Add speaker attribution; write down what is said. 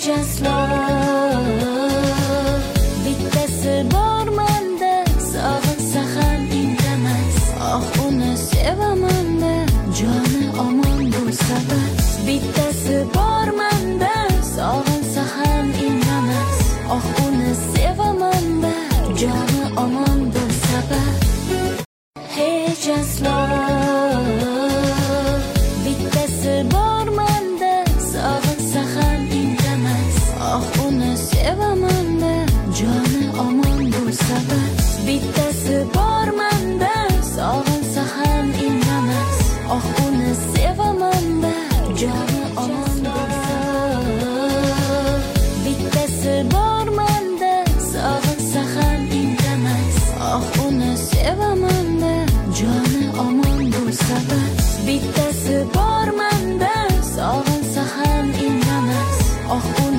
Speaker 1: just love. Bittasi bor menda, sog'insa ham indamas. Uni sevaman-da, joni omon bo'lsa bas. Bittasi bor menda, sog'insa ham indamas. Uni sevaman-da, joni omon bo'lsa bas. Hey, just love. Bittasi bor menda, sog'insa ham indamas. Uni sevaman-da, joni omon bo'lsa bas. Bittasi bor menda, sog'insa ham indamas. Uni sevaman-da, joni omon bo'lsa. Bittasi bor menda, sog'insa ham indamas. Uni sevaman-da, joni omon bo'lsa bas. Bittasi bor menda, sog'insa ham indamas.